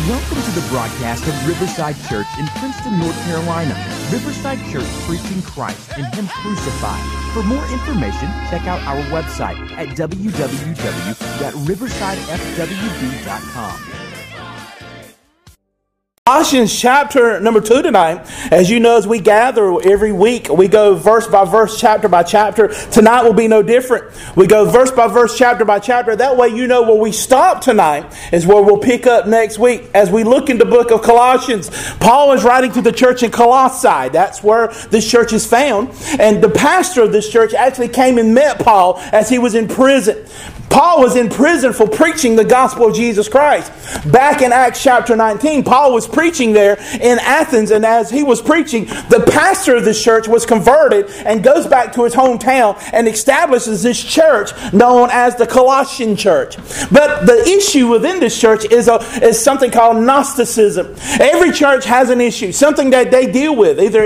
Welcome to the broadcast of Riverside Church in Princeton, North Carolina. Riverside Church preaching Christ and Him crucified. For more information, check out our website at www.riversidefwb.com. Colossians chapter number 2 tonight. As you know, as we gather every week, we go verse by verse, chapter by chapter. Tonight will be no different. We go verse by verse, chapter by chapter. That way you know where we stop tonight is where we'll pick up next week. As we look in the book of Colossians, Paul is writing to the church in Colossae. That's where this church is found. And the pastor of this church actually came and met Paul as he was in prison. Paul was in prison for preaching the gospel of Jesus Christ. Back in Acts chapter 19, Paul was preaching there in Athens, and as he was preaching, the pastor of this church was converted and goes back to his hometown and establishes this church known as the Colossian church. But the issue within this church is something called Gnosticism. Every church has an issue, something that they deal with. Either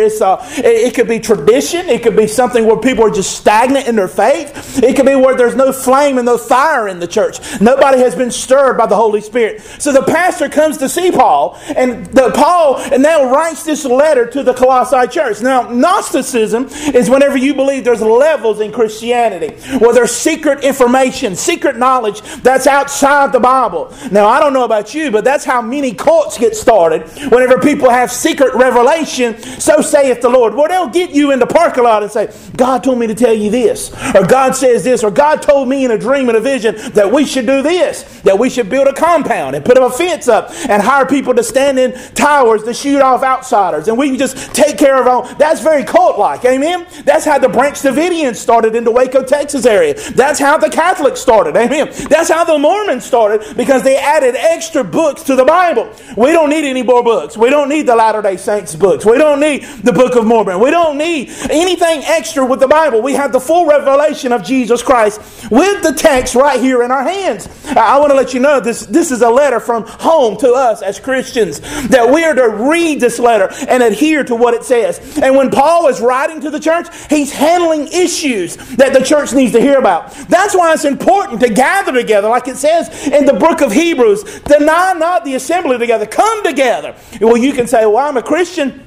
it could be tradition, it could be something where people are just stagnant in their faith, it could be where there's no flame and no fire in the church. Nobody has been stirred by the Holy Spirit. So the pastor comes to see Paul, and Paul now writes this letter to the Colossae church. Now, Gnosticism is whenever you believe there's levels in Christianity, where there's secret information, secret knowledge that's outside the Bible. Now, I don't know about you, but that's how many cults get started. Whenever people have secret revelation, so saith the Lord. Well, they'll get you in the parking lot and say, God told me to tell you this, or God says this, or God told me in a dream and a vision that we should do this, that we should build a compound and put a fence up and hire people to stand in towers to shoot off outsiders, and we can just take care of our own. That's very cult-like, amen? That's how the Branch Davidians started in the Waco, Texas area. That's how the Catholics started, amen? That's how the Mormons started, because they added extra books to the Bible. We don't need any more books. We don't need the Latter-day Saints books. We don't need the Book of Mormon. We don't need anything extra with the Bible. We have the full revelation of Jesus Christ with the text right here in our hands. I want to let you know this is a letter from home to us as Christians, that we are to read this letter and adhere to what it says. And when Paul is writing to the church, he's handling issues that the church needs to hear about. That's why it's important to gather together, like it says in the book of Hebrews, deny not the assembly together, come together. Well, you can say, well, I'm a Christian,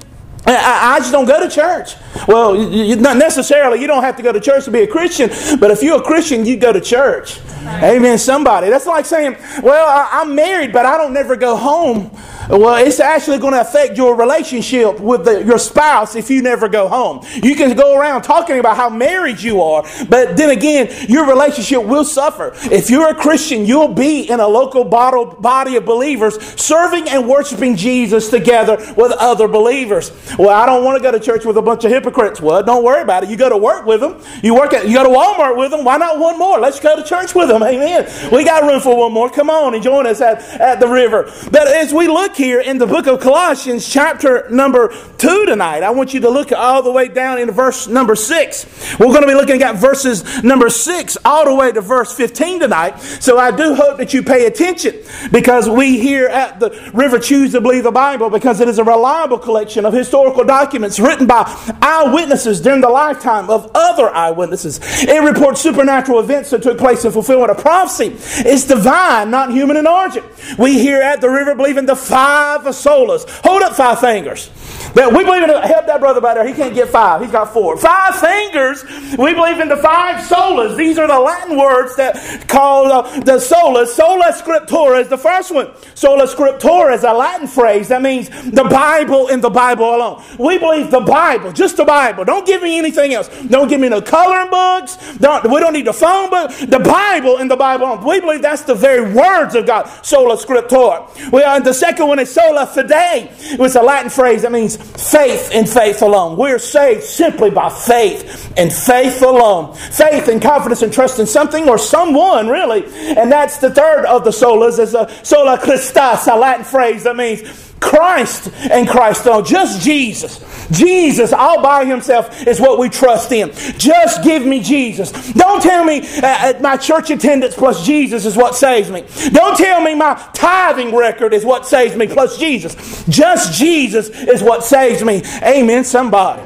I just don't go to church. Well, not necessarily. You don't have to go to church to be a Christian. But if you're a Christian, you go to church. Amen, somebody. That's like saying, well, I'm married, but I don't never go home. Well, it's actually going to affect your relationship with your spouse if you never go home. You can go around talking about how married you are, but then again, your relationship will suffer. If you're a Christian, you'll be in a local body of believers serving and worshiping Jesus together with other believers. Well, I don't want to go to church with a bunch of hypocrites. Well, don't worry about it. You go to work with them. You go to Walmart with them. Why not one more? Let's go to church with them. Amen. We got room for one more. Come on and join us at the river. But as we look here in the book of Colossians chapter number 2 tonight, I want you to look all the way down into verse number 6. We're going to be looking at verses number 6 all the way to verse 15 tonight. So I do hope that you pay attention, because we here at the river choose to believe the Bible because it is a reliable collection of historical documents written by eyewitnesses during the lifetime of other eyewitnesses. It reports supernatural events that took place in fulfillment of prophecy. It's divine, not human in origin. We here at the river believe in the five solas. Hold up 5 fingers. That we believe in. Help that brother back there. He can't get 5. He's got 4. 5 fingers. We believe in the 5 solas. These are the Latin words that call the solas. Sola scriptura is the first one. Sola scriptura is a Latin phrase that means the Bible and the Bible alone. We believe the Bible, just the Bible. Don't give me anything else. Don't give me no coloring books. We don't need the phone book. The Bible and the Bible alone. We believe that's the very words of God. Sola scriptura. The second one is sola fide. It's a Latin phrase that means faith and faith alone. We're saved simply by faith and faith alone. Faith and confidence and trust in something or someone, really. And that's the third of the solas, is a sola Christus, a Latin phrase that means Christ and Christ alone. Just Jesus. Jesus all by himself is what we trust in. Just give me Jesus. Don't tell me my church attendance plus Jesus is what saves me. Don't tell me my tithing record is what saves me plus Jesus. Just Jesus is what saves me. Amen, somebody.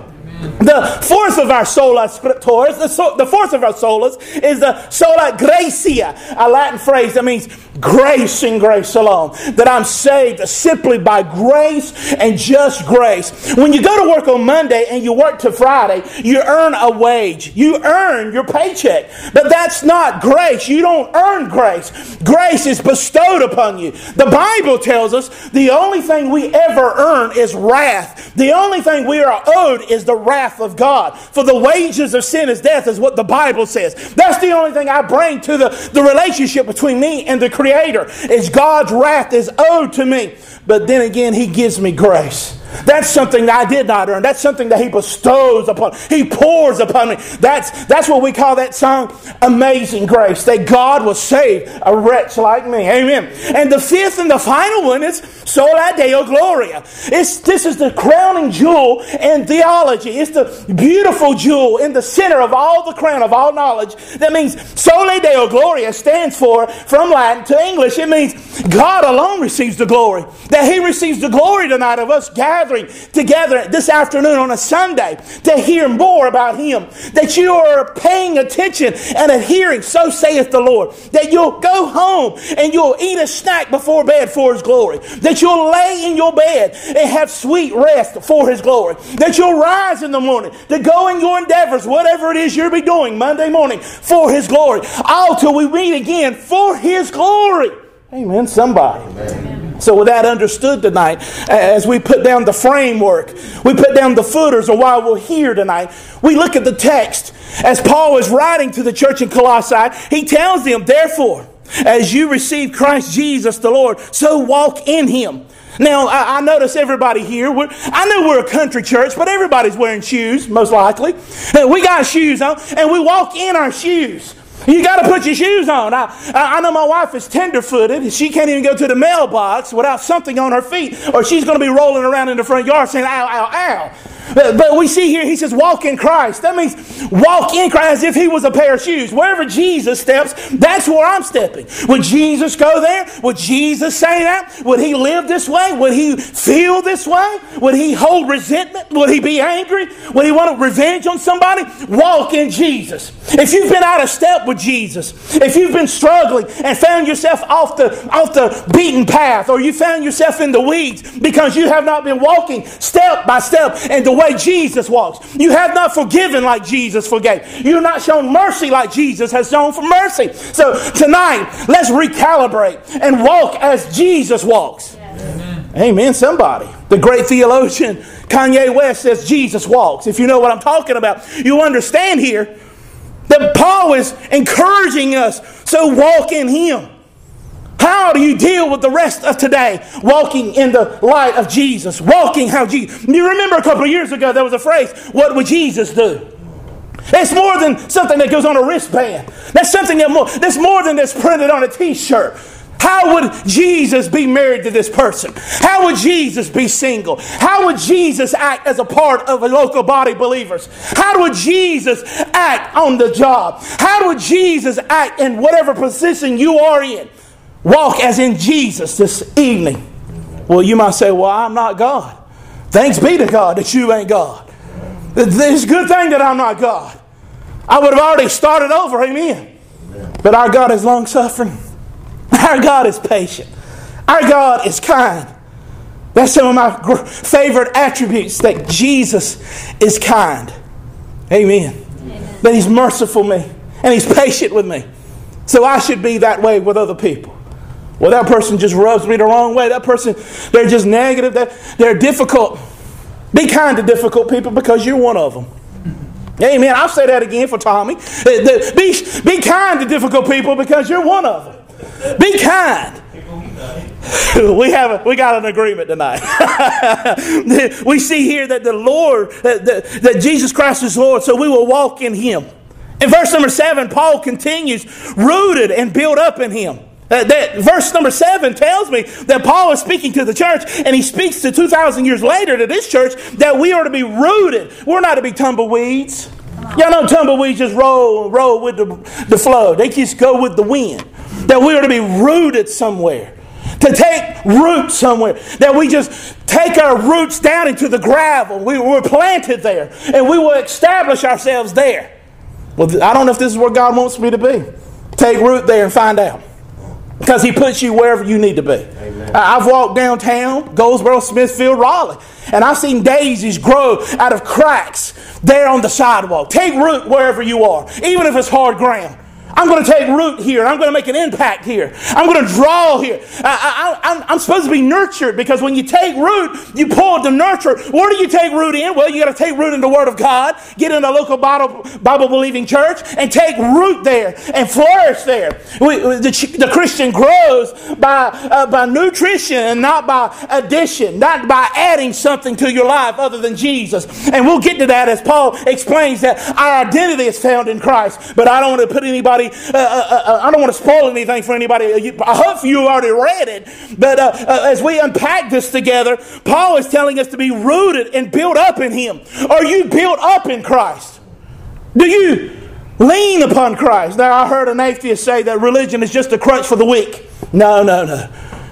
The fourth of our sola scriptores, the fourth of our solas, is the sola gratia, a Latin phrase that means grace and grace alone. That I'm saved simply by grace and just grace. When you go to work on Monday and you work to Friday, you earn a wage. You earn your paycheck. But that's not grace. You don't earn grace. Grace is bestowed upon you. The Bible tells us the only thing we ever earn is wrath. The only thing we are owed is the wrath of God. For the wages of sin is death, is what the Bible says. That's the only thing I bring to the relationship between me and the Creator, is God's wrath is owed to me. But then again, He gives me grace. That's something that I did not earn. That's something that He bestows upon. He pours upon me. That's what we call that song, Amazing Grace. That God will save a wretch like me. Amen. And the fifth and the final one is Sola Deo Gloria. This is the crowning jewel in theology. It's the beautiful jewel in the center of all the crown of all knowledge. That means Sola Deo Gloria stands for, from Latin to English, it means God alone receives the glory. That He receives the glory tonight of us gathering together this afternoon on a Sunday to hear more about Him. That you are paying attention and adhering, so saith the Lord. That you'll go home and you'll eat a snack before bed for His glory. That you'll lay in your bed and have sweet rest for His glory. That you'll rise in the morning to go in your endeavors, whatever it is you'll be doing Monday morning, for His glory. All till we meet again for His glory. Amen, somebody. Amen. So with that understood tonight, as we put down the framework, we put down the footers of why we're here tonight, we look at the text. As Paul is writing to the church in Colossae, he tells them, therefore, as you receive Christ Jesus the Lord, so walk in Him. Now, I notice everybody here, I know we're a country church, but everybody's wearing shoes, most likely. We got shoes on, and we walk in our shoes. You got to put your shoes on. I know my wife is tender-footed. She can't even go to the mailbox without something on her feet, or she's going to be rolling around in the front yard saying, ow, ow, ow. But we see here, he says, walk in Christ. That means walk in Christ as if He was a pair of shoes. Wherever Jesus steps, that's where I'm stepping. Would Jesus go there? Would Jesus say that? Would He live this way? Would He feel this way? Would He hold resentment? Would He be angry? Would He want revenge on somebody? Walk in Jesus. If you've been out of step with Jesus, if you've been struggling and found yourself off the beaten path, or you found yourself in the weeds because you have not been walking step by step and the way Jesus walks. You have not forgiven like Jesus forgave. You have not shown mercy like Jesus has shown for mercy. So tonight, let's recalibrate and walk as Jesus walks. Amen. Amen, somebody. The great theologian Kanye West says Jesus walks. If you know what I'm talking about, you understand here that Paul is encouraging us, so walk in Him. How do you deal with the rest of today? Walking in the light of Jesus. Walking how Jesus... You remember a couple of years ago there was a phrase, what would Jesus do? It's more than something that goes on a wristband. That's something that's more than that's printed on a t-shirt. How would Jesus be married to this person? How would Jesus be single? How would Jesus act as a part of a local body of believers? How would Jesus act on the job? How would Jesus act in whatever position you are in? Walk as in Jesus this evening. Well, you might say, well, I'm not God. Thanks be to God that you ain't God. It's a good thing that I'm not God. I would have already started over, amen. But our God is long-suffering. Our God is patient. Our God is kind. That's some of my favorite attributes, that Jesus is kind. Amen. That He's merciful with me and He's patient with me. So I should be that way with other people. Well, that person just rubs me the wrong way. That person, they're just negative. They're difficult. Be kind to difficult people because you're one of them. Amen. I'll say that again for Tommy. Be kind to difficult people because you're one of them. Be kind. We got an agreement tonight. We see here that the Lord, that Jesus Christ is Lord, so we will walk in Him. In verse number 7, Paul continues, rooted and built up in Him. Verse number 7 tells me that Paul is speaking to the church, and he speaks to 2,000 years later to this church that we are to be rooted. We're not to be tumbleweeds. Y'all know tumbleweeds just roll with the flow. They just go with the wind. That we are to be rooted somewhere. to take root somewhere. That we just take our roots down into the gravel. We're planted there. And we will establish ourselves there. Well, I don't know if this is where God wants me to be. Take root there and find out. Because He puts you wherever you need to be. I've walked downtown, Goldsboro, Smithfield, Raleigh, and I've seen daisies grow out of cracks there on the sidewalk. Take root wherever you are, even if it's hard ground. I'm going to take root here. I'm going to make an impact here. I'm going to draw here. I'm supposed to be nurtured, because when you take root, you pull the nurture. Where do you take root in? Well, you got to take root in the Word of God. Get in a local Bible-believing church and take root there and flourish there. The Christian grows by nutrition and not by addition, not by adding something to your life other than Jesus. And we'll get to that as Paul explains that our identity is found in Christ. But I don't want to put anybody I don't want to spoil anything for anybody. I hope you already read it. But as we unpack this together, Paul is telling us to be rooted and built up in Him. Are you built up in Christ? Do you lean upon Christ? Now, I heard an atheist say that religion is just a crutch for the weak. No.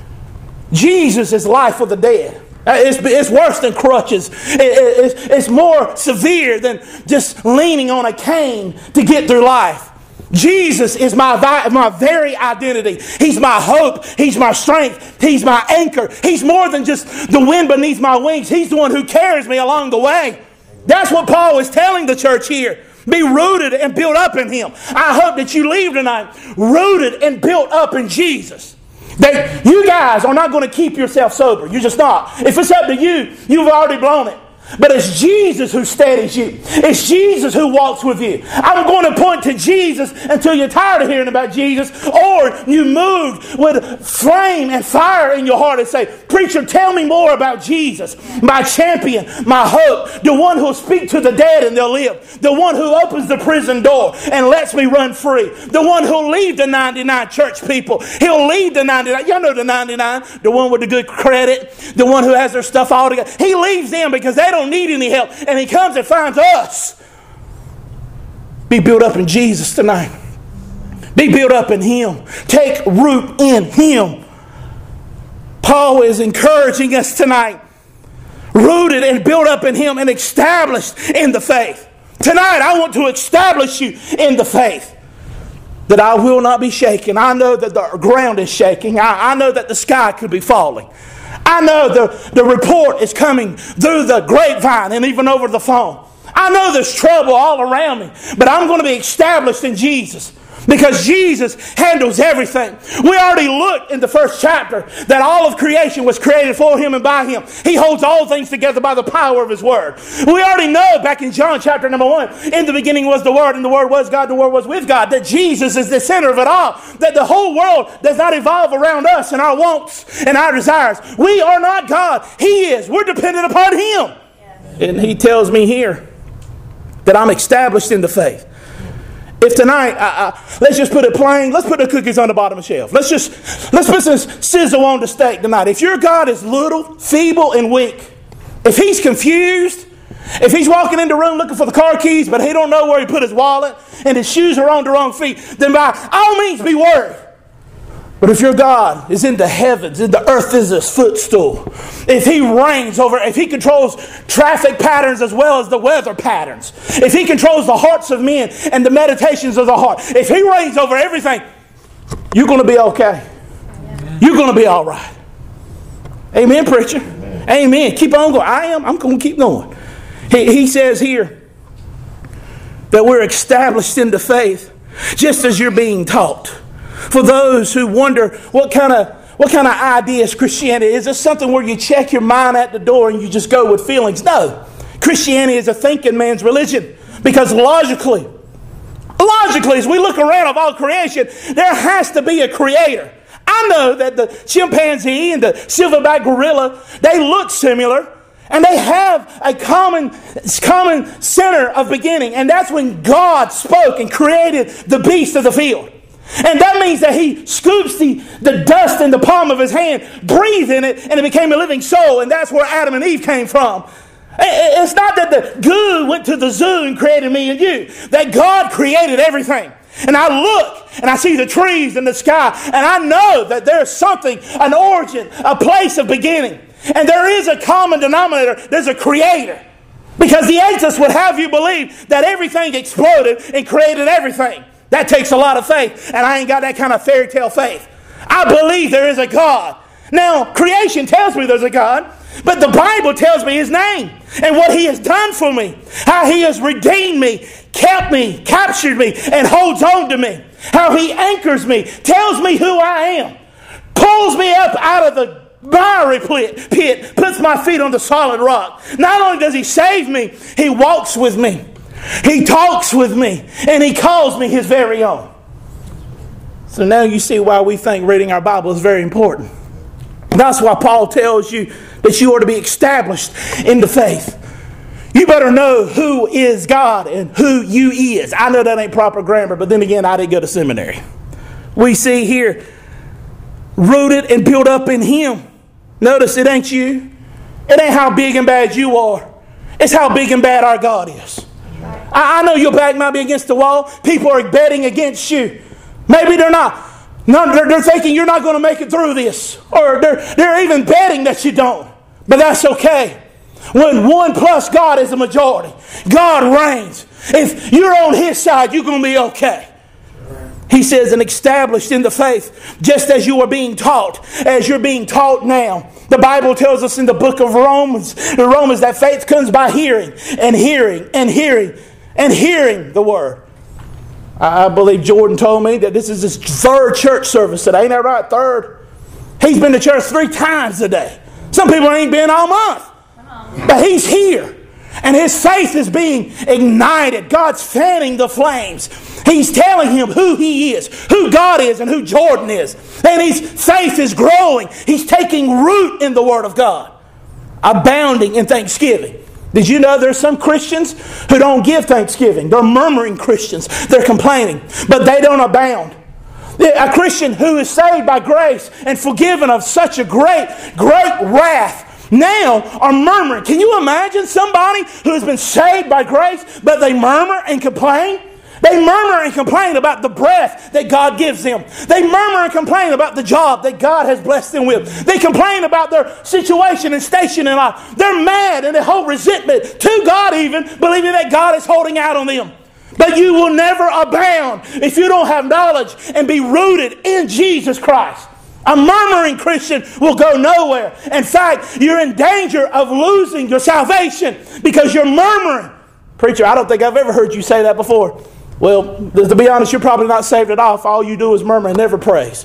Jesus is life for the dead. It's worse than crutches. It's more severe than just leaning on a cane to get through life. Jesus is my very identity. He's my hope. He's my strength. He's my anchor. He's more than just the wind beneath my wings. He's the one who carries me along the way. That's what Paul is telling the church here. Be rooted and built up in Him. I hope that you leave tonight rooted and built up in Jesus. That you guys are not going to keep yourself sober. You're just not. If it's up to you, you've already blown it. But it's Jesus who steadies you. It's Jesus who walks with you. I'm going to point to Jesus until you're tired of hearing about Jesus, or you move with flame and fire in your heart and say, preacher, tell me more about Jesus, my champion, my hope, the one who'll speak to the dead and they'll live, the one who opens the prison door and lets me run free, the one who'll leave the 99 church people. He'll leave the 99. Y'all know the 99, the one with the good credit, the one who has their stuff all together. He leaves them because they don't need any help, and He comes and finds us. Be built up in Jesus tonight. Be built up in Him. Take root in Him. Paul is encouraging us tonight. Rooted and built up in Him and established in the faith. Tonight I want to establish you in the faith. That I will not be shaken. I know that the ground is shaking. I know that the sky could be falling. I know the report is coming through the grapevine and even over the phone. I know there's trouble all around me, but I'm going to be established in Jesus. Because Jesus handles everything. We already looked in the first chapter that all of creation was created for Him and by Him. He holds all things together by the power of His Word. We already know back in John chapter number 1, in the beginning was the Word, and the Word was God, and the Word was with God, that Jesus is the center of it all. That the whole world does not evolve around us and our wants and our desires. We are not God. He is. We're dependent upon Him. Yes. And He tells me here that I'm established in the faith. If tonight, let's just put it plain, let's put the cookies on the bottom of the shelf. Let's put some sizzle on the steak tonight. If your God is little, feeble, and weak, if He's confused, if He's walking in the room looking for the car keys, but He don't know where He put His wallet, and His shoes are on the wrong feet, then by all means be worried. But if your God is in the heavens, and the earth is His footstool, if He reigns over, if He controls traffic patterns as well as the weather patterns, if He controls the hearts of men and the meditations of the heart, if He reigns over everything, you're going to be okay. You're going to be all right. Amen, preacher. Amen. Keep on going. I'm going to keep going. He says here that we're established in the faith just as you're being taught. For those who wonder what kind of idea is Christianity? Is this something where you check your mind at the door and you just go with feelings? No. Christianity is a thinking man's religion. Because logically, as we look around of all creation, there has to be a creator. I know that the chimpanzee and the silverback gorilla, they look similar. And they have a common center of beginning. And that's when God spoke and created the beast of the field. And that means that He scoops the dust in the palm of His hand, breathed in it, and it became a living soul. And that's where Adam and Eve came from. It's not that the goo went to the zoo and created me and you. That God created everything. And I look and I see the trees and the sky, and I know that there's something, an origin, a place of beginning. And there is a common denominator. There's a creator. Because the atheists would have you believe that everything exploded and created everything. That takes a lot of faith, and I ain't got that kind of fairy tale faith. I believe there is a God. Now, creation tells me there's a God, but the Bible tells me His name and what He has done for me. How He has redeemed me, kept me, captured me, and holds on to me. How He anchors me, tells me who I am, pulls me up out of the miry pit, puts my feet on the solid rock. Not only does He save me, He walks with me. He talks with me, and He calls me His very own. So now you see why we think reading our Bible is very important. That's why Paul tells you that you are to be established in the faith. You better know who is God and who you is. I know that ain't proper grammar, but then again, I didn't go to seminary. We see here, rooted and built up in Him. Notice it ain't you. It ain't how big and bad you are. It's how big and bad our God is. I know your back might be against the wall. People are betting against you. Maybe they're not. They're thinking you're not going to make it through this. Or they're even betting that you don't. But that's okay. When one plus God is the majority, God reigns. If you're on His side, you're going to be okay. He says, and established in the faith, just as you are being taught, as you're being taught now. The Bible tells us in the book of Romans that faith comes by hearing, and hearing, and hearing, and hearing the Word. I believe Jordan told me that this is his third church service today. Ain't that right? Third. He's been to church 3 times today. Some people ain't been all month. But he's here. And his faith is being ignited. God's fanning the flames. He's telling him who he is, who God is, and who Jordan is. And his faith is growing. He's taking root in the Word of God. Abounding in thanksgiving. Did you know there's some Christians who don't give thanksgiving? They're murmuring Christians. They're complaining. But they don't abound. A Christian who is saved by grace and forgiven of such a great wrath now are murmuring. Can you imagine somebody who has been saved by grace, but they murmur and complain? They murmur and complain about the breath that God gives them. They murmur and complain about the job that God has blessed them with. They complain about their situation and station in life. They're mad and they hold resentment to God even, believing that God is holding out on them. But you will never abound if you don't have knowledge and be rooted in Jesus Christ. A murmuring Christian will go nowhere. In fact, you're in danger of losing your salvation because you're murmuring. Preacher, I don't think I've ever heard you say that before. Well, to be honest, you're probably not saved at all if all you do is murmur and never praise.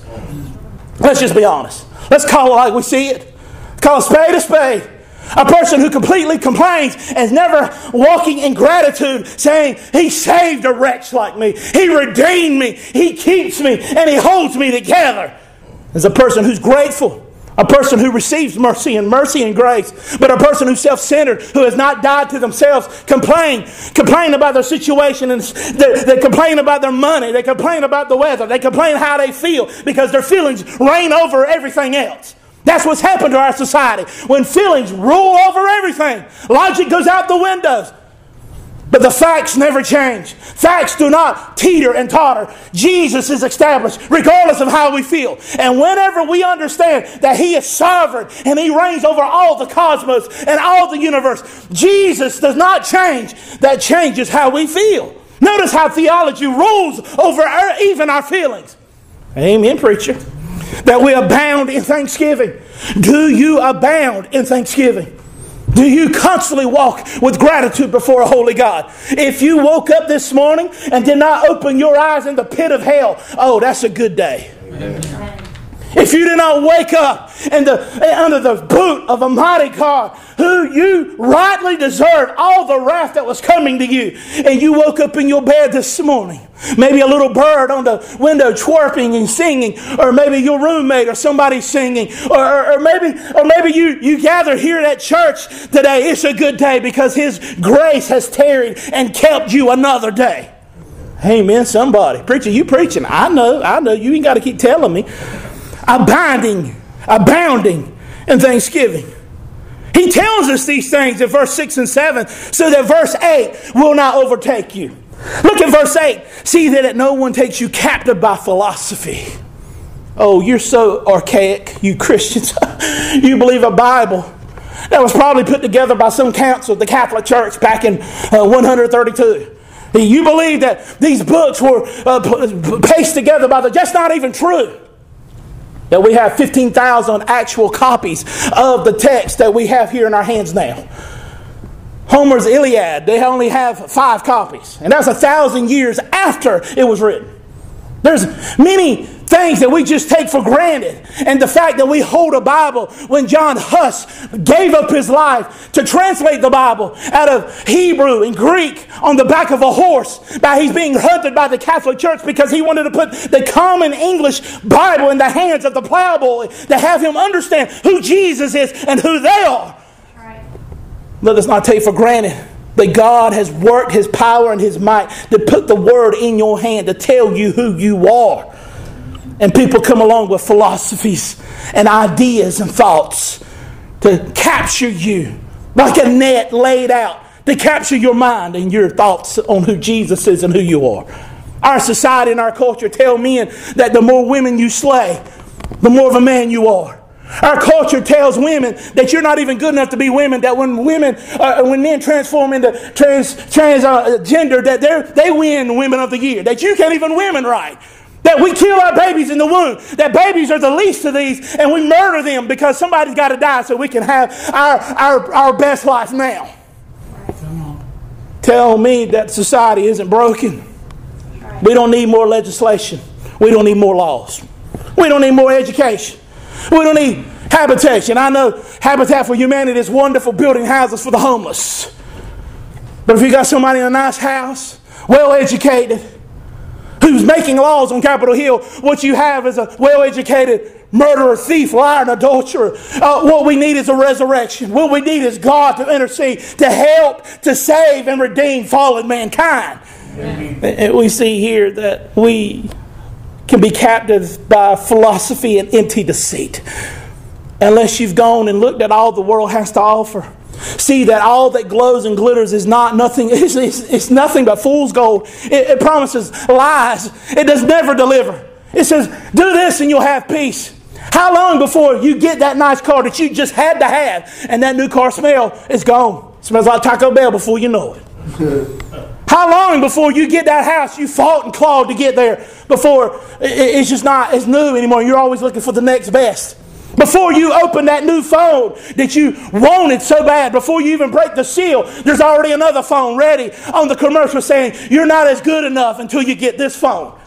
Let's just be honest. Let's call it like we see it. Call a spade a spade. A person who completely complains and is never walking in gratitude, saying, He saved a wretch like me. He redeemed me. He keeps me. And He holds me together. Is a person who's grateful. A person who receives mercy and grace. But a person who's self-centered, who has not died to themselves, complain about their situation, and they complain about their money, they complain about the weather, they complain how they feel, because their feelings reign over everything else. That's what's happened to our society. When feelings rule over everything, logic goes out the windows. But the facts never change. Facts do not teeter and totter. Jesus is established regardless of how we feel. And whenever we understand that He is sovereign and He reigns over all the cosmos and all the universe, Jesus does not change. That changes how we feel. Notice how theology rules over even our feelings. Amen, preacher. That we abound in thanksgiving. Do you abound in thanksgiving? Do you constantly walk with gratitude before a holy God? If you woke up this morning and did not open your eyes in the pit of hell, oh, that's a good day. Amen. If you did not wake up under the boot of a mighty God who you rightly deserved all the wrath that was coming to you, and you woke up in your bed this morning, maybe a little bird on the window chirping and singing, or maybe your roommate or somebody singing, or maybe you gather here at church today. It's a good day because His grace has tarried and kept you another day. Amen, somebody. Preacher, you preaching. I know. You ain't got to keep telling me. Abounding in thanksgiving. He tells us these things in verse 6 and 7 so that verse 8 will not overtake you. Look at verse 8. See that no one takes you captive by philosophy. Oh, you're so archaic, you Christians. You believe a Bible that was probably put together by some council of the Catholic Church back in 132. You believe that these books were pasted together by that's not even true. That we have 15,000 actual copies of the text that we have here in our hands now. Homer's Iliad, they only have 5 copies. And that's 1,000 years after it was written. There's many things that we just take for granted. And the fact that we hold a Bible when John Huss gave up his life to translate the Bible out of Hebrew and Greek on the back of a horse, he's being hunted by the Catholic Church because he wanted to put the common English Bible in the hands of the plowboy to have him understand who Jesus is and who they are. Right. Let us not take for granted that God has worked His power and His might to put the Word in your hand to tell you who you are. And people come along with philosophies and ideas and thoughts to capture you like a net laid out to capture your mind and your thoughts on who Jesus is and who you are. Our society and our culture tell men that the more women you slay, the more of a man you are. Our culture tells women that you're not even good enough to be women, that when men transform into transgender, that they win Women of the Year, that you can't even women right. That we kill our babies in the womb. That babies are the least of these, and we murder them because somebody's got to die so we can have our best life now. Tell me that society isn't broken. We don't need more legislation. We don't need more laws. We don't need more education. We don't need habitation. I know Habitat for Humanity is wonderful, building houses for the homeless. But if you got somebody in a nice house, well-educated, who's making laws on Capitol Hill, what you have is a well-educated murderer, thief, liar, and adulterer. What we need is a resurrection. What we need is God to intercede, to help, to save, and redeem fallen mankind. And we see here that we can be captive by philosophy and empty deceit. Unless you've gone and looked at all the world has to offer. See that all that glows and glitters is nothing. It's nothing but fool's gold. It promises lies. It does never deliver. It says, do this and you'll have peace. How long before you get that nice car that you just had to have and that new car smell is gone? It smells like Taco Bell before you know it. How long before you get that house you fought and clawed to get there before it's just not as new anymore? You're always looking for the next best. Before you open that new phone that you wanted so bad, before you even break the seal, there's already another phone ready on the commercial saying, you're not as good enough until you get this phone.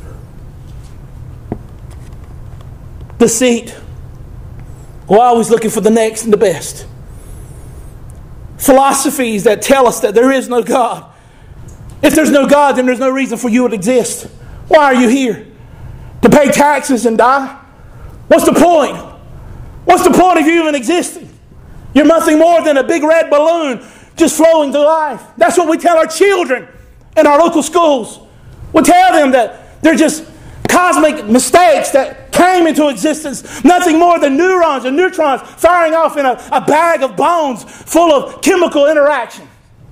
Deceit. We're always looking for the next and the best. Philosophies that tell us that there is no God. If there's no God, then there's no reason for you to exist. Why are you here? To pay taxes and die? What's the point? What's the point of you even existing? You're nothing more than a big red balloon just flowing through life. That's what we tell our children in our local schools. We tell them that they're just cosmic mistakes that came into existence. Nothing more than neurons and neutrons firing off in a bag of bones full of chemical interaction.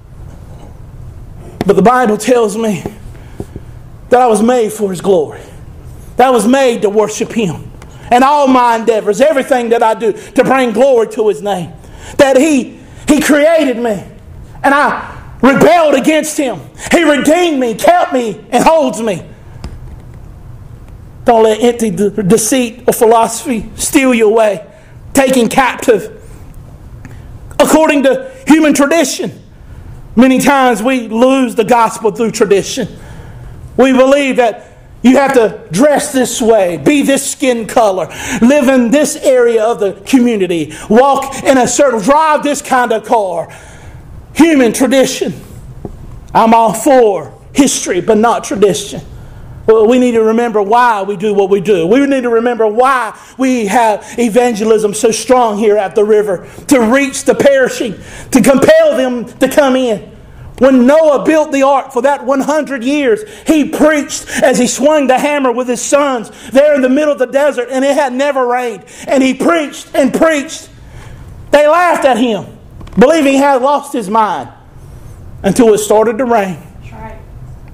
But the Bible tells me that I was made for His glory. That I was made to worship Him. And all my endeavors, everything that I do to bring glory to His name. That He created me. And I rebelled against Him. He redeemed me, kept me, and holds me. Don't let empty deceit or philosophy steal you away. Taken captive. According to human tradition. Many times we lose the gospel through tradition. We believe that you have to dress this way, be this skin color, live in this area of the community, walk in a certain, drive this kind of car. Human tradition. I'm all for history, but not tradition. Well, we need to remember why we do what we do. We need to remember why we have evangelism so strong here at the river, to reach the perishing, to compel them to come in. When Noah built the ark for that 100 years, he preached as he swung the hammer with his sons there in the middle of the desert, and it had never rained. And he preached and preached. They laughed at him, believing he had lost his mind, until it started to rain.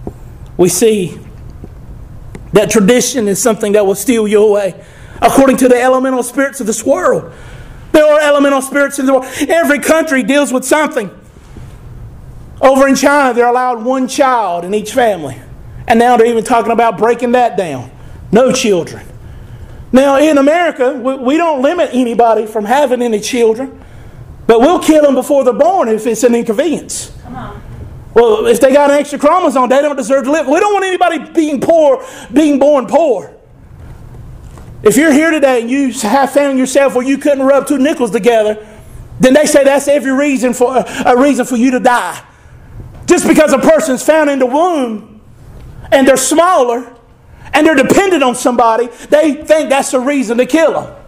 we see that tradition is something that will steal you away. According to the elemental spirits of this world. There are elemental spirits in the world. Every country deals with something. Over in China, they're allowed one child in each family. And now they're even talking about breaking that down. No children. Now in America, we don't limit anybody from having any children. But we'll kill them before they're born if it's an inconvenience. Come on. Well, if they got an extra chromosome, they don't deserve to live. We don't want anybody being born poor. If you're here today and you have found yourself where you couldn't rub two nickels together, then they say that's every reason for a reason for you to die. Just because a person's found in the womb and they're smaller and they're dependent on somebody, they think that's a reason to kill them.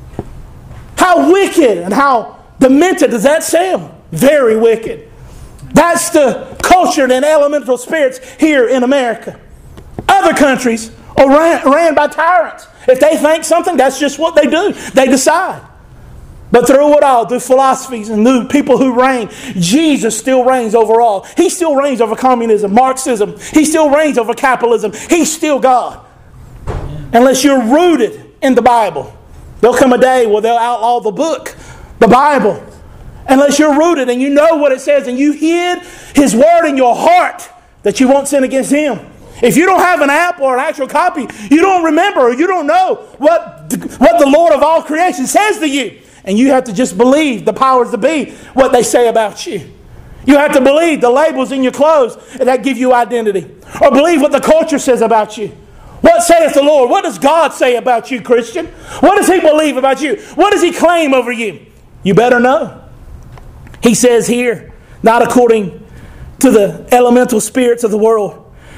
How wicked and how demented does that sound? Very wicked. That's the culture and elemental spirits here in America. Other countries are ran by tyrants. If they think something, that's just what they do. They decide. But through it all, through philosophies and through people who reign, Jesus still reigns over all. He still reigns over communism, Marxism. He still reigns over capitalism. He's still God. Unless you're rooted in the Bible. There'll come a day where they'll outlaw the book, the Bible. Unless you're rooted and you know what it says and you hid His Word in your heart that you won't sin against Him. If you don't have an app or an actual copy, you don't remember or you don't know what the Lord of all creation says to you. And you have to just believe the powers that be, what they say about you. You have to believe the labels in your clothes that give you identity. Or believe what the culture says about you. What saith the Lord? What does God say about you, Christian? What does He believe about you? What does He claim over you? You better know. He says here, not according to the elemental spirits of the world,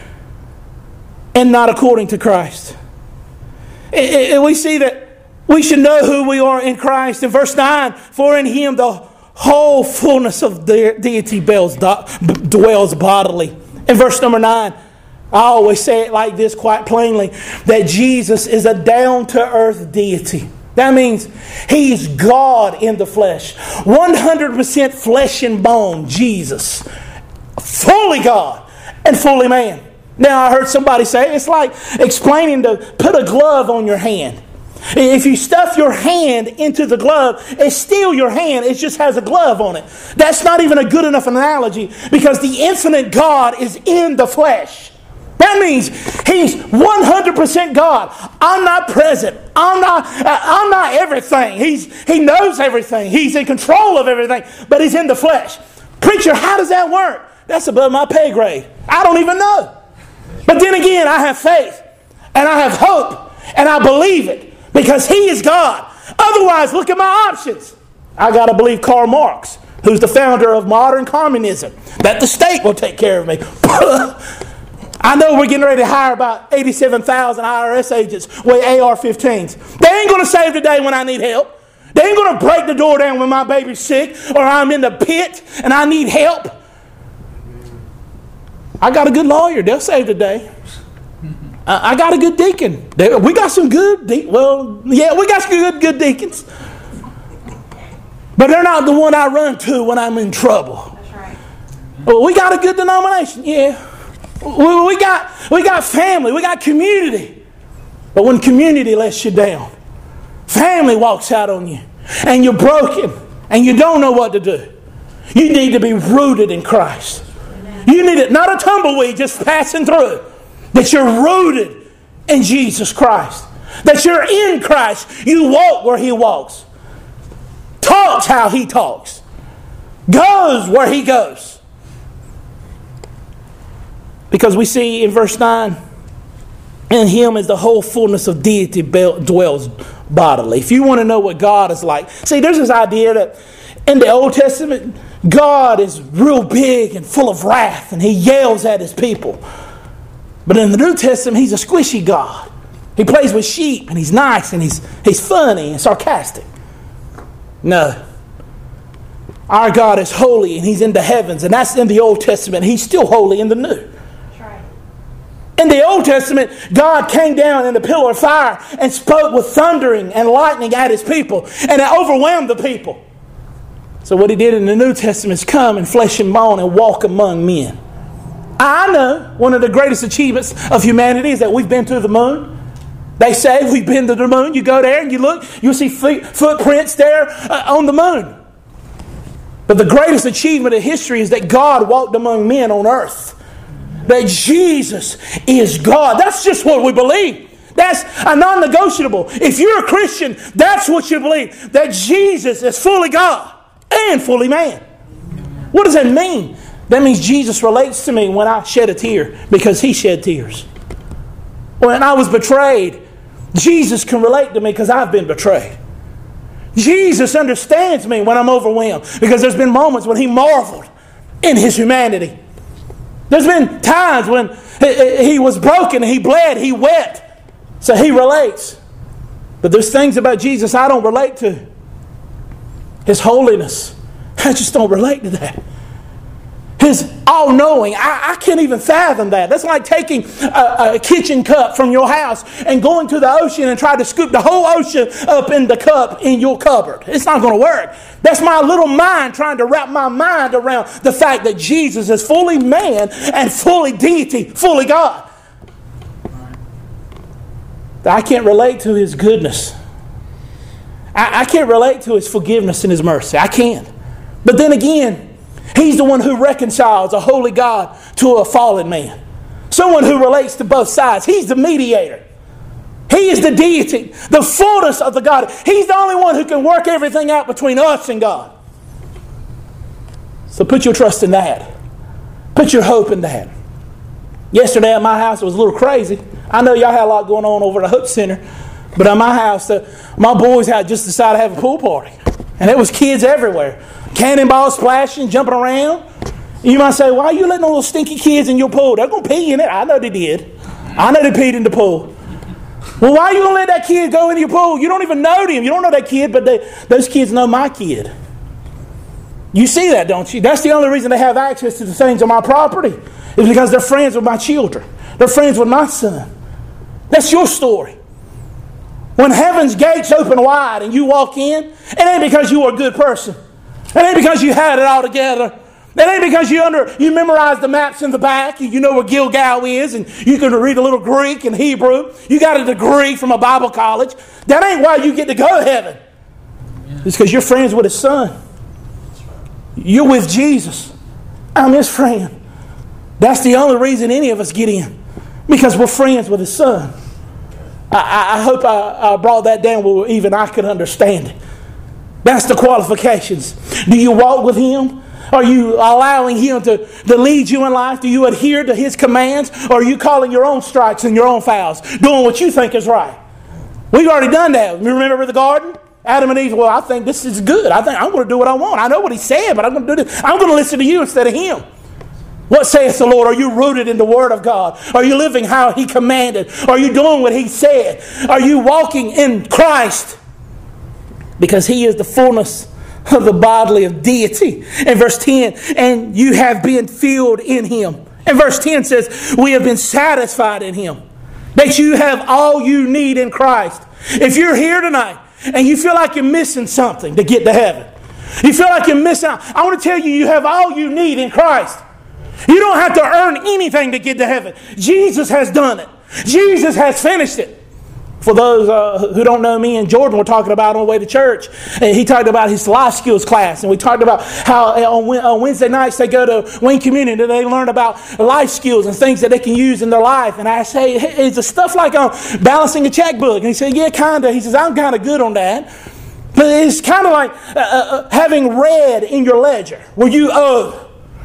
and not according to Christ. We see that we should know who we are in Christ. In verse 9, for in Him the whole fullness of deity dwells bodily. In verse number 9, I always say it like this quite plainly, that Jesus is a down-to-earth deity. That means He's God in the flesh. 100% flesh and bone, Jesus. Fully God and fully man. Now I heard somebody say, it's like explaining to put a glove on your hand. If you stuff your hand into the glove, it's still your hand. It just has a glove on it. That's not even a good enough analogy because the infinite God is in the flesh. That means He's 100% God. I'm not present. I'm not everything. He knows everything. He's in control of everything, but He's in the flesh. Preacher, how does that work? That's above my pay grade. I don't even know. But then again, I have faith and I have hope and I believe it because He is God. Otherwise, look at my options. I got to believe Karl Marx, who's the founder of modern communism, that the state will take care of me. I know we're getting ready to hire about 87,000 IRS agents with AR-15s. They ain't going to save the day when I need help. They ain't going to break the door down when my baby's sick or I'm in the pit and I need help. I got a good lawyer. They'll save the day. I got a good deacon. We got some good we got some good deacons. But they're not the one I run to when I'm in trouble. That's right. Well, we got a good denomination. Yeah. We got family. We got community. But when community lets you down, family walks out on you, and you're broken, and you don't know what to do, you need to be rooted in Christ. You need it, not a tumbleweed just passing through. That you're rooted in Jesus Christ. That you're in Christ. You walk where He walks. Talks how He talks. Goes where He goes. Because we see in verse 9, in Him is the whole fullness of deity dwells bodily. If you want to know what God is like. See, there's this idea that in the Old Testament, God is real big and full of wrath and He yells at His people. But in the New Testament, He's a squishy God. He plays with sheep and He's nice and He's funny and sarcastic. No. Our God is holy and He's in the heavens, and that's in the Old Testament. He's still holy in the New. That's right. In the Old Testament, God came down in a pillar of fire and spoke with thundering and lightning at His people, and it overwhelmed the people. So what He did in the New Testament is come in flesh and bone and walk among men. I know one of the greatest achievements of humanity is that we've been to the moon. They say we've been to the moon. You go there and you look, you'll see footprints there on the moon. But the greatest achievement of history is that God walked among men on earth. That Jesus is God. That's just what we believe. That's a non-negotiable. If you're a Christian, that's what you believe. That Jesus is fully God and fully man. What does that mean? That means Jesus relates to me when I shed a tear because He shed tears. When I was betrayed, Jesus can relate to me because I've been betrayed. Jesus understands me when I'm overwhelmed because there's been moments when He marveled in His humanity. There's been times when He was broken, He bled, He wept. So He relates. But there's things about Jesus I don't relate to. His holiness, I just don't relate to that. His all-knowing, I can't even fathom that. That's like taking a kitchen cup from your house and going to the ocean and trying to scoop the whole ocean up in the cup in your cupboard. It's not going to work. That's my little mind trying to wrap my mind around the fact that Jesus is fully man and fully deity, fully God. I can't relate to His goodness. I can't relate to His forgiveness and His mercy. I can't. But then again, He's the one who reconciles a holy God to a fallen man. Someone who relates to both sides. He's the mediator. He is the deity, the fullness of the God. He's the only one who can work everything out between us and God. So put your trust in that. Put your hope in that. Yesterday at my house it was a little crazy. I know y'all had a lot going on over at the Hope Center. But at my house, my boys had just decided to have a pool party. And there was kids everywhere. Cannonballs splashing, jumping around. You might say, why are you letting all those stinky kids in your pool? They're going to pee in it. I know they did. I know they peed in the pool. Well, why are you going to let that kid go in your pool? You don't even know them. You don't know that kid, but those kids know my kid. You see that, don't you? That's the only reason they have access to the things on my property. Is because they're friends with my children. They're friends with my son. That's your story. When heaven's gates open wide and you walk in, it ain't because you are a good person. It ain't because you had it all together. It ain't because you memorized the maps in the back and you know where Gilgal is and you can read a little Greek and Hebrew. You got a degree from a Bible college. That ain't why you get to go to heaven. It's because you're friends with His Son. You're with Jesus. I'm His friend. That's the only reason any of us get in. Because we're friends with His Son. I hope I brought that down where even I could understand it. That's the qualifications. Do you walk with Him? Are you allowing Him to lead you in life? Do you adhere to His commands? Or are you calling your own strikes and your own fouls? Doing what you think is right? We've already done that. You remember the garden? Adam and Eve, well, I think this is good. I think I'm going to do what I want. I know what He said, but I'm going to do this. I'm going to listen to you instead of Him. What saith the Lord? Are you rooted in the Word of God? Are you living how He commanded? Are you doing what He said? Are you walking in Christ? Because He is the fullness of the bodily of deity. In verse 10, and you have been filled in Him. And verse 10 says, we have been satisfied in Him. That you have all you need in Christ. If you're here tonight and you feel like you're missing something to get to heaven, you feel like you're missing out, I want to tell you, you have all you need in Christ. You don't have to earn anything to get to heaven. Jesus has done it. Jesus has finished it. For those who don't know, me and Jordan were talking about on the way to church. And he talked about his life skills class. And we talked about how on Wednesday nights they go to Wayne Community and they learn about life skills and things that they can use in their life. And I say, hey, is it stuff like balancing a checkbook? And he said, yeah, kind of. He says, I'm kind of good on that. But it's kind of like having red in your ledger where you owe.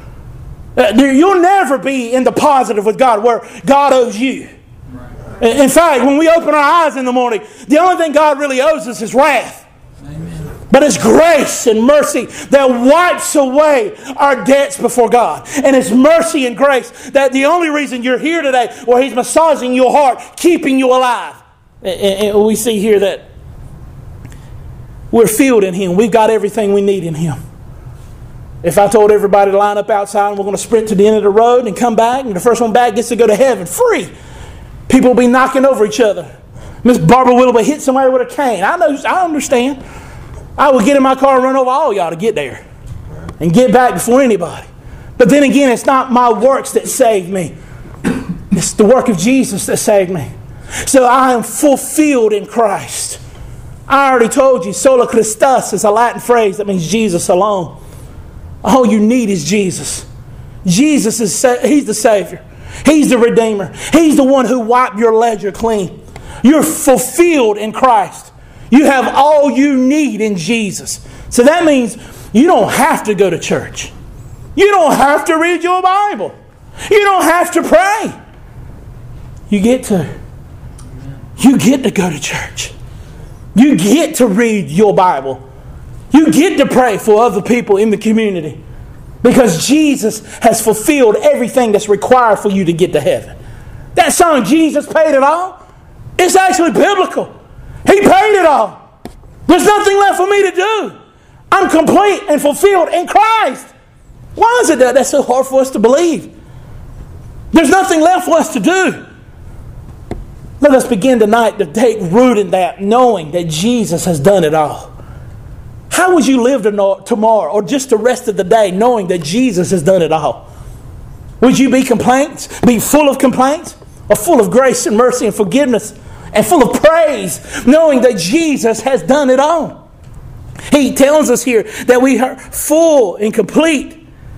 You'll never be in the positive with God where God owes you. In fact, when we open our eyes in the morning, the only thing God really owes us is wrath. Amen. But it's grace and mercy that wipes away our debts before God. And it's mercy and grace that the only reason you're here today, where He's massaging your heart, keeping you alive. And we see here that we're filled in Him. We've got everything we need in Him. If I told everybody to line up outside and we're going to sprint to the end of the road and come back, and the first one back gets to go to heaven free, people will be knocking over each other. Miss Barbara will hit somebody with a cane. I understand. I would get in my car and run over all y'all to get there and get back before anybody. But then again, it's not my works that saved me. It's the work of Jesus that saved me. So I am fulfilled in Christ. I already told you, sola Christus is a Latin phrase that means Jesus alone. All you need is Jesus. Jesus He's the Savior. He's the Redeemer. He's the one who wiped your ledger clean. You're fulfilled in Christ. You have all you need in Jesus. So that means you don't have to go to church. You don't have to read your Bible. You don't have to pray. You get to go to church. You get to read your Bible. You get to pray for other people in the community. Because Jesus has fulfilled everything that's required for you to get to heaven. That song, Jesus Paid It All, it's actually biblical. He paid it all. There's nothing left for me to do. I'm complete and fulfilled in Christ. Why is it that that's so hard for us to believe? There's nothing left for us to do. Let us begin tonight to take root in that, knowing that Jesus has done it all. How would you live tomorrow or just the rest of the day knowing that Jesus has done it all? Would you be full of complaints, or full of grace and mercy and forgiveness and full of praise, knowing that Jesus has done it all? He tells us here that we are full and complete.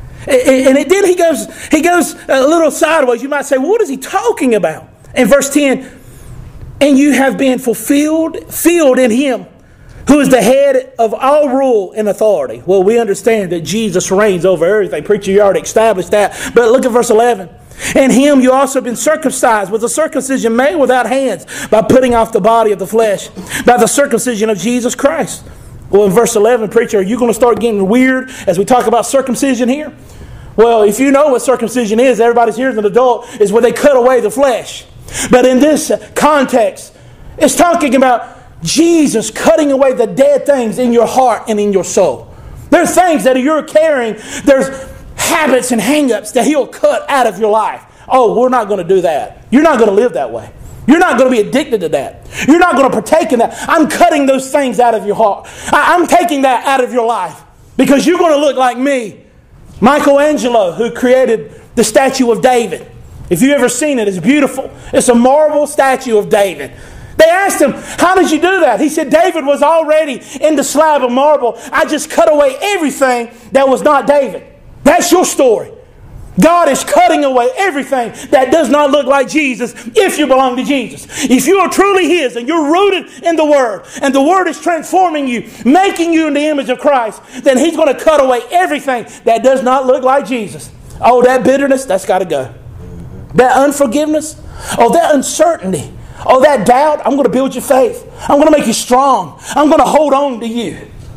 And then he goes a little sideways. You might say, well, what is he talking about? In verse 10, and you have been filled in Him, who is the head of all rule and authority. Well, we understand that Jesus reigns over everything. Preacher, you already established that. But look at verse 11. In Him you also have been circumcised with a circumcision made without hands, by putting off the body of the flesh, by the circumcision of Jesus Christ. Well, in verse 11, preacher, are you going to start getting weird as we talk about circumcision here? Well, if you know what circumcision is, everybody's here as an adult, is where they cut away the flesh. But in this context, it's talking about Jesus cutting away the dead things in your heart and in your soul. There's things that you're carrying. There's habits and hang-ups that He'll cut out of your life. Oh, we're not going to do that. You're not going to live that way. You're not going to be addicted to that. You're not going to partake in that. I'm cutting those things out of your heart. I'm taking that out of your life because you're going to look like me. Michelangelo, who created the statue of David. If you've ever seen it, it's beautiful. It's a marble statue of David. They asked him, how did you do that? He said, David was already in the slab of marble. I just cut away everything that was not David. That's your story. God is cutting away everything that does not look like Jesus if you belong to Jesus. If you are truly His and you're rooted in the Word and the Word is transforming you, making you in the image of Christ, then He's going to cut away everything that does not look like Jesus. Oh, that bitterness, that's got to go. That unforgiveness, oh, that uncertainty, oh, that doubt, I'm going to build your faith. I'm going to make you strong. I'm going to hold on to you.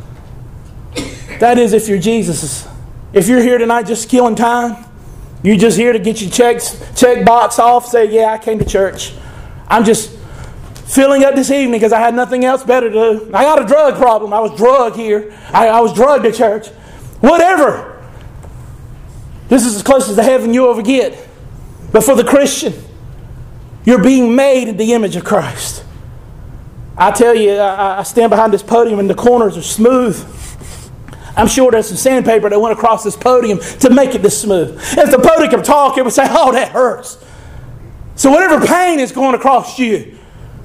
That is if you're Jesus's. If you're here tonight just killing time, you're just here to get your check box off, say, yeah, I came to church. I'm just filling up this evening because I had nothing else better to do. I got a drug problem. I was drugged here. I was drugged to church. Whatever. This is as close as to heaven you'll ever get. But for the Christian, you're being made in the image of Christ. I tell you, I stand behind this podium and the corners are smooth. I'm sure there's some sandpaper that went across this podium to make it this smooth. If the podium could talk, it would say, oh, that hurts. So whatever pain is going across you,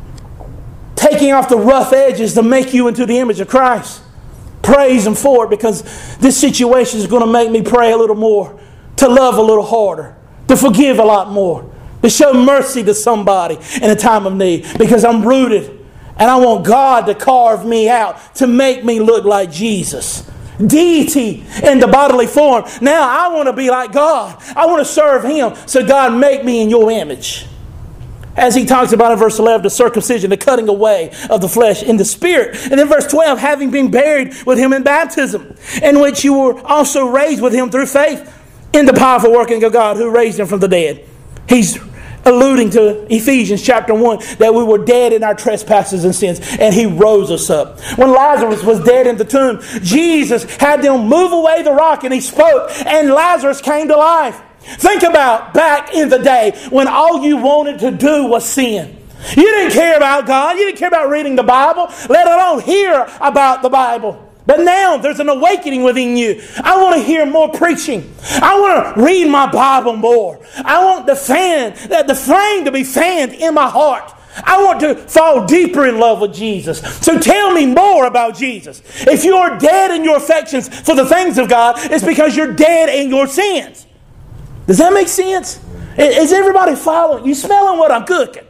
taking off the rough edges to make you into the image of Christ, praise Him for it, because this situation is going to make me pray a little more, to love a little harder, to forgive a lot more, to show mercy to somebody in a time of need, because I'm rooted and I want God to carve me out to make me look like Jesus. Deity in the bodily form. Now I want to be like God. I want to serve Him. So God, make me in your image. As He talks about in verse 11, the circumcision, the cutting away of the flesh in the spirit. And then verse 12, having been buried with Him in baptism, in which you were also raised with Him through faith in the powerful working of God who raised Him from the dead. He's alluding to Ephesians chapter 1, that we were dead in our trespasses and sins, and He rose us up. When Lazarus was dead in the tomb, Jesus had them move away the rock, and He spoke, and Lazarus came to life. Think about back in the day when all you wanted to do was sin. You didn't care about God. You didn't care about reading the Bible, let alone hear about the Bible. But now there's an awakening within you. I want to hear more preaching. I want to read my Bible more. I want the flame to be fanned in my heart. I want to fall deeper in love with Jesus. So tell me more about Jesus. If you are dead in your affections for the things of God, it's because you're dead in your sins. Does that make sense? Is everybody following? You smelling what I'm cooking?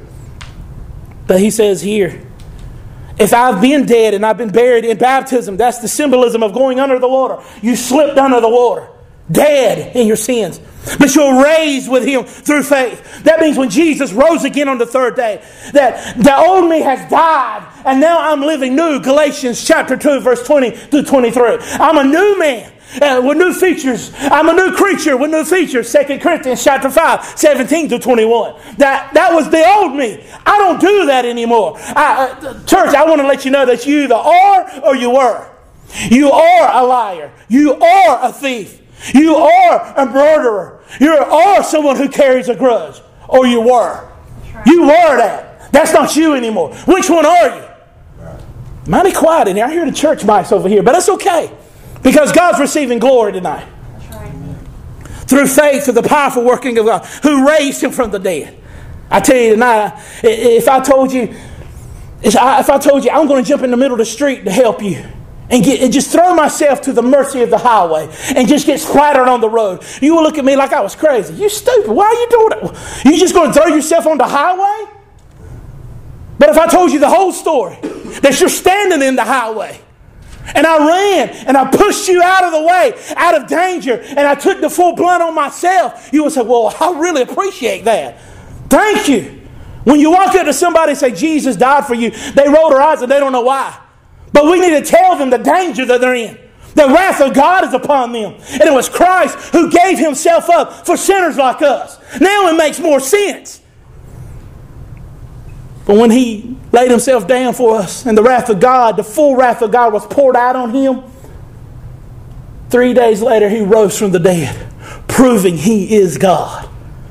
But he says here, if I've been dead and I've been buried in baptism, that's the symbolism of going under the water. You slipped under the water, dead in your sins. But you're raised with Him through faith. That means when Jesus rose again on the third day, that the old me has died and now I'm living new. Galatians chapter 2 verse 20 through 23. I'm a new man. With new features. I'm a new creature with new features. 2 Corinthians chapter 5, 17 to 21. That was the old me. I don't do that anymore. Church, I want to let you know that you either are or you were. You are a liar. You are a thief. You are a murderer. You are someone who carries a grudge. Or you were. You were that. That's not you anymore. Which one are you? Mighty quiet in here. I hear the church mics over here, but that's okay. Because God's receiving glory tonight. Right. Through faith, through the powerful working of God, who raised Him from the dead. I tell you tonight, if I told you I'm going to jump in the middle of the street to help you, and just throw myself to the mercy of the highway, and just get splattered on the road, you will look at me like I was crazy. You stupid. Why are you doing that? You just going to throw yourself on the highway? But if I told you the whole story, that you're standing in the highway, and I ran and I pushed you out of the way, out of danger, and I took the full blunt on myself, you would say, well, I really appreciate that. Thank you. When you walk up to somebody and say, Jesus died for you, they roll their eyes and they don't know why. But we need to tell them the danger that they're in. The wrath of God is upon them. And it was Christ who gave Himself up for sinners like us. Now it makes more sense. But when He laid Himself down for us and the wrath of God, the full wrath of God was poured out on Him, 3 days later He rose from the dead, proving He is God.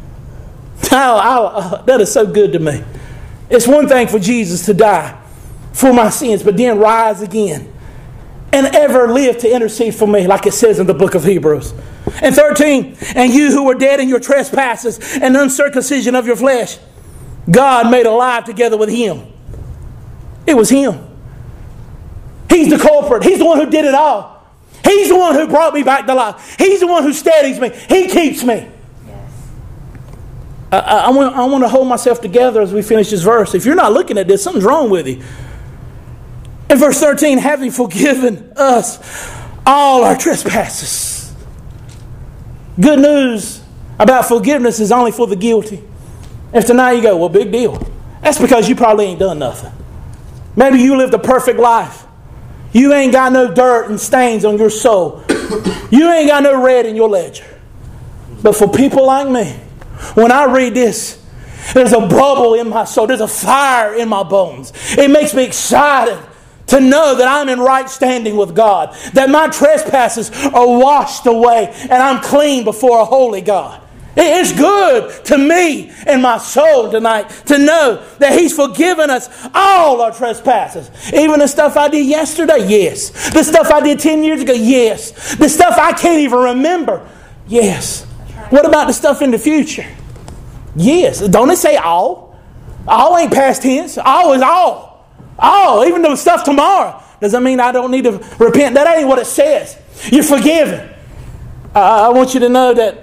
That is so good to me. It's one thing for Jesus to die for my sins, but then rise again and ever live to intercede for me, like it says in the book of Hebrews. And 13, and you who were dead in your trespasses and uncircumcision of your flesh, God made alive together with Him. It was Him. He's the culprit. He's the one who did it all. He's the one who brought me back to life. He's the one who steadies me. He keeps me. Yes. I want to hold myself together as we finish this verse. If you're not looking at this, something's wrong with you. In verse 13, having forgiven us all our trespasses. Good news about forgiveness is only for the guilty. If tonight you go, well, big deal. That's because you probably ain't done nothing. Maybe you lived a perfect life. You ain't got no dirt and stains on your soul. You ain't got no red in your ledger. But for people like me, when I read this, there's a bubble in my soul. There's a fire in my bones. It makes me excited to know that I'm in right standing with God. That my trespasses are washed away and I'm clean before a holy God. It's good to me and my soul tonight to know that He's forgiven us all our trespasses. Even the stuff I did yesterday, yes. The stuff I did 10 years ago, yes. The stuff I can't even remember, yes. What about the stuff in the future? Yes. Don't it say all? All ain't past tense. All is all. All. Even the stuff tomorrow. Does that mean I don't need to repent? That ain't what it says. You're forgiven. I want you to know that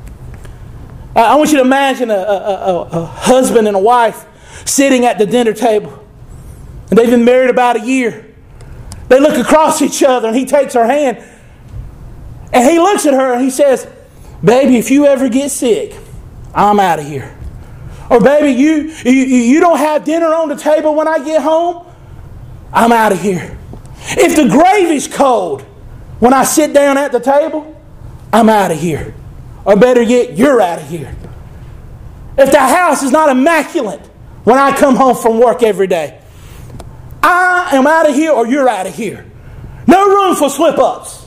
I want you to imagine a husband and a wife sitting at the dinner table. And they've been married about a year. They look across each other and he takes her hand. And he looks at her and he says, baby, if you ever get sick, I'm out of here. Or baby, you don't have dinner on the table when I get home, I'm out of here. If the gravy's cold when I sit down at the table, I'm out of here. Or better yet, you're out of here. If the house is not immaculate when I come home from work every day, I am out of here or you're out of here. No room for slip-ups.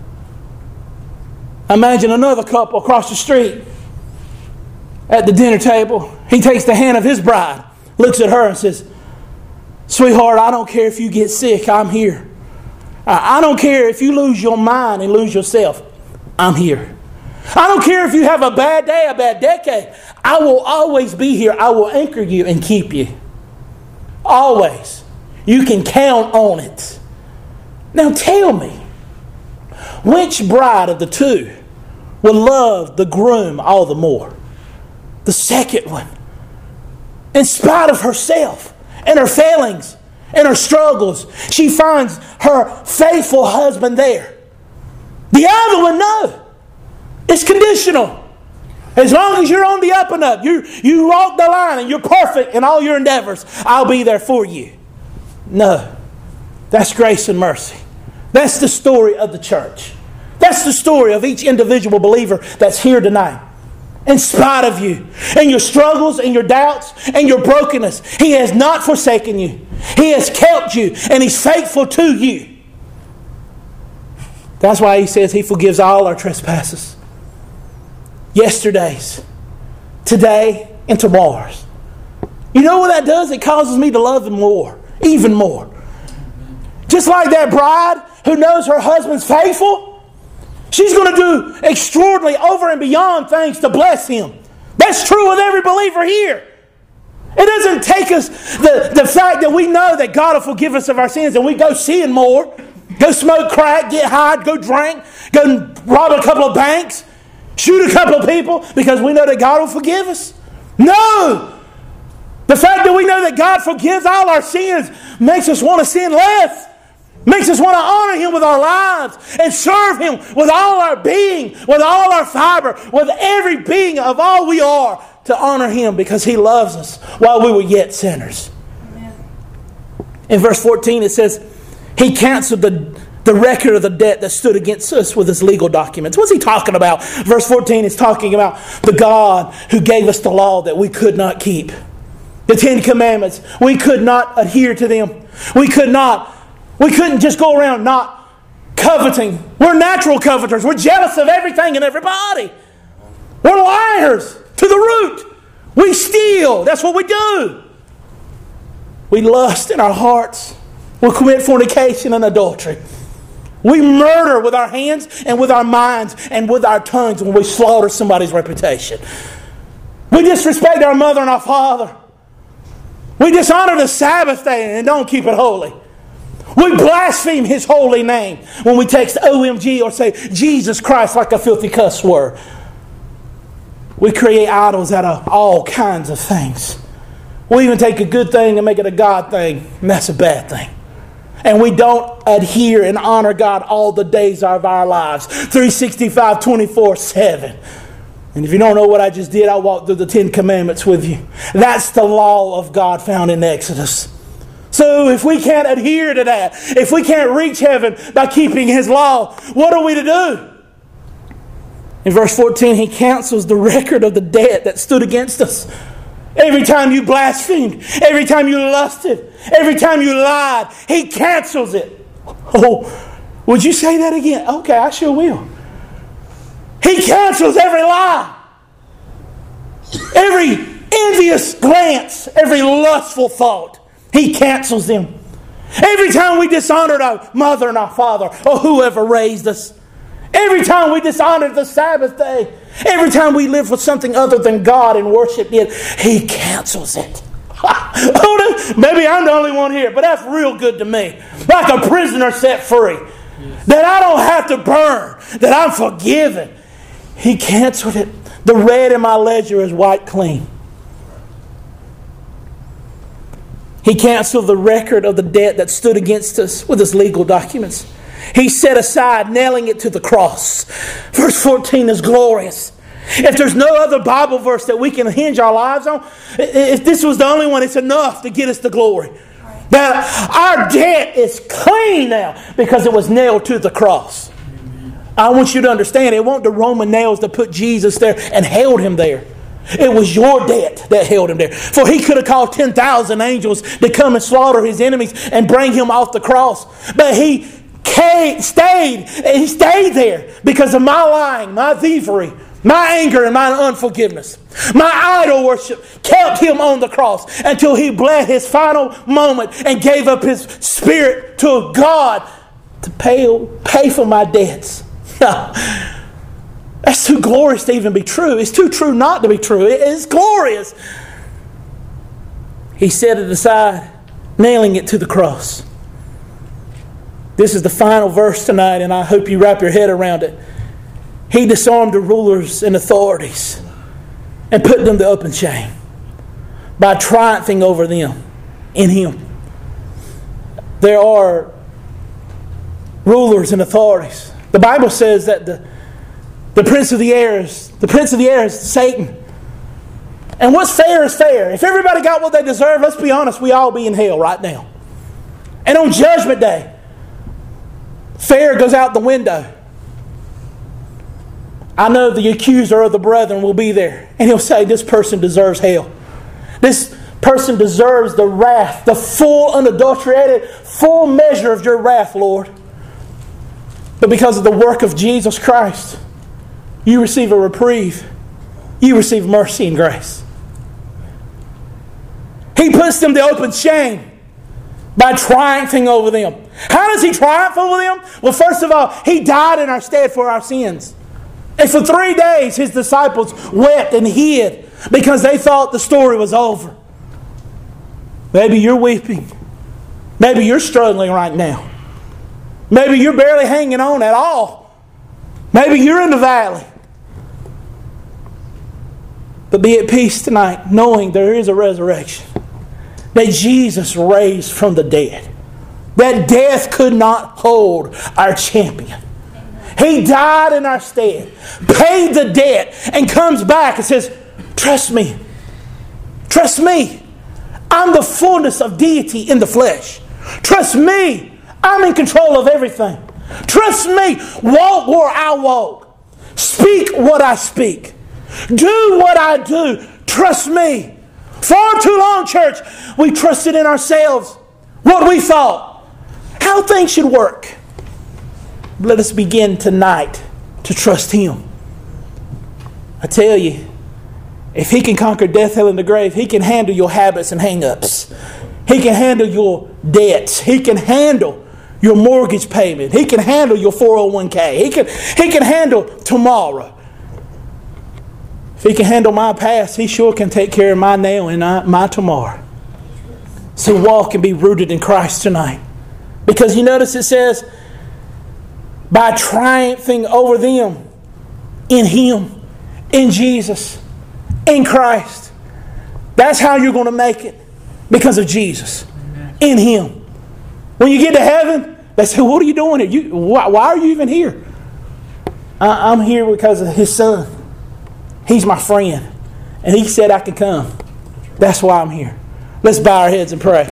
Imagine another couple across the street at the dinner table. He takes the hand of his bride, looks at her and says, sweetheart, I don't care if you get sick, I'm here. I don't care if you lose your mind and lose yourself. I'm here. I don't care if you have a bad day, a bad decade. I will always be here. I will anchor you and keep you. Always. You can count on it. Now tell me, which bride of the two will love the groom all the more? The second one. In spite of herself and her failings and her struggles, she finds her faithful husband there. The other one, no. It's conditional. As long as you're on the up and up, you walk the line and you're perfect in all your endeavors, I'll be there for you. No. That's grace and mercy. That's the story of the church. That's the story of each individual believer that's here tonight. In spite of you, and your struggles, and your doubts, and your brokenness, He has not forsaken you. He has kept you, and He's faithful to you. That's why He says He forgives all our trespasses. Yesterday's, today, and tomorrow's. You know what that does? It causes me to love Him more, even more. Just like that bride who knows her husband's faithful, she's going to do extraordinarily over and beyond things to bless him. That's true with every believer here. It doesn't take us the fact that we know that God will forgive us of our sins and we go sin more, go smoke crack, get high, go drink, go rob a couple of banks, shoot a couple of people because we know that God will forgive us. No! The fact that we know that God forgives all our sins makes us want to sin less. Makes us want to honor Him with our lives and serve Him with all our being, with all our fiber, with every being of all we are to honor Him because He loves us while we were yet sinners. Amen. In verse 14 it says, He canceled the record of the debt that stood against us with His legal documents. What's He talking about? Verse 14 is talking about the God who gave us the law that we could not keep. The 10 Commandments. We could not adhere to them. We couldn't just go around not coveting. We're natural coveters. We're jealous of everything and everybody. We're liars to the root. We steal. That's what we do. We lust in our hearts. We commit fornication and adultery. We murder with our hands and with our minds and with our tongues when we slaughter somebody's reputation. We disrespect our mother and our father. We dishonor the Sabbath day and don't keep it holy. We blaspheme His holy name when we text OMG or say Jesus Christ like a filthy cuss word. We create idols out of all kinds of things. We even take a good thing and make it a God thing, and that's a bad thing. And we don't adhere and honor God all the days of our lives, 365, 24/7. And if you don't know what I just did, I'll walk through the 10 Commandments with you. That's the law of God found in Exodus. So if we can't adhere to that, if we can't reach heaven by keeping His law, what are we to do? In verse 14, He cancels the record of the debt that stood against us. Every time you blasphemed, every time you lusted, every time you lied, He cancels it. Oh, would you say that again? Okay, I sure will. He cancels every lie, every envious glance, every lustful thought. He cancels them. Every time we dishonored our mother and our father or whoever raised us. Every time we dishonored the Sabbath day. Every time we lived for something other than God and worshiped it. He cancels it. Maybe I'm the only one here, but that's real good to me. Like a prisoner set free. Yes. That I don't have to burn. That I'm forgiven. He canceled it. The red in my ledger is wiped clean. He canceled the record of the debt that stood against us with His legal documents. He set aside, nailing it to the cross. Verse 14 is glorious. If there's no other Bible verse that we can hinge our lives on, if this was the only one, it's enough to get us to glory. That our debt is clean now because it was nailed to the cross. I want you to understand, it wasn't the Roman nails that put Jesus there and held Him there. It was your debt that held Him there. For He could have called 10,000 angels to come and slaughter His enemies and bring Him off the cross. But He stayed there because of my lying, my thievery, my anger and my unforgiveness. My idol worship kept Him on the cross until He bled His final moment and gave up His spirit to God to pay for my debts. That's too glorious to even be true. It's too true not to be true. It is glorious. He set it aside, nailing it to the cross. This is the final verse tonight, and I hope you wrap your head around it. He disarmed the rulers and authorities and put them to open shame by triumphing over them in Him. There are rulers and authorities. The Bible says that the prince of the air is Satan. And what's fair is fair. If everybody got what they deserve, let's be honest, we all be in hell right now. And on Judgment Day, fair goes out the window. I know the accuser of the brethren will be there. And he'll say, this person deserves hell. This person deserves the wrath, the full, unadulterated, full measure of your wrath, Lord. But because of the work of Jesus Christ, you receive a reprieve. You receive mercy and grace. He puts them to open shame by triumphing over them. How does He triumph over them? Well, first of all, He died in our stead for our sins. And for 3 days, His disciples wept and hid because they thought the story was over. Maybe you're weeping. Maybe you're struggling right now. Maybe you're barely hanging on at all. Maybe you're in the valley. But be at peace tonight, knowing there is a resurrection. That Jesus raised from the dead. That death could not hold our champion. He died in our stead, paid the debt, and comes back and says, trust me. Trust me. I'm the fullness of deity in the flesh. Trust me. I'm in control of everything. Trust me. Walk where I walk. Speak what I speak. Do what I do. Trust me. Far too long, church, we trusted in ourselves. What we thought. How things should work. Let us begin tonight to trust Him. I tell you, if He can conquer death, hell, and the grave, He can handle your habits and hang-ups. He can handle your debts. He can handle your mortgage payment. He can handle your 401k. He can handle tomorrow. If He can handle my past, He sure can take care of my now and my tomorrow. So walk and be rooted in Christ tonight. Because you notice it says, by triumphing over them in Him, in Jesus, in Christ. That's how you're going to make it, because of Jesus, in Him. When you get to heaven, they say, what are you doing here? Why are you even here? I'm here because of His Son. He's my friend. And He said I could come. That's why I'm here. Let's bow our heads and pray.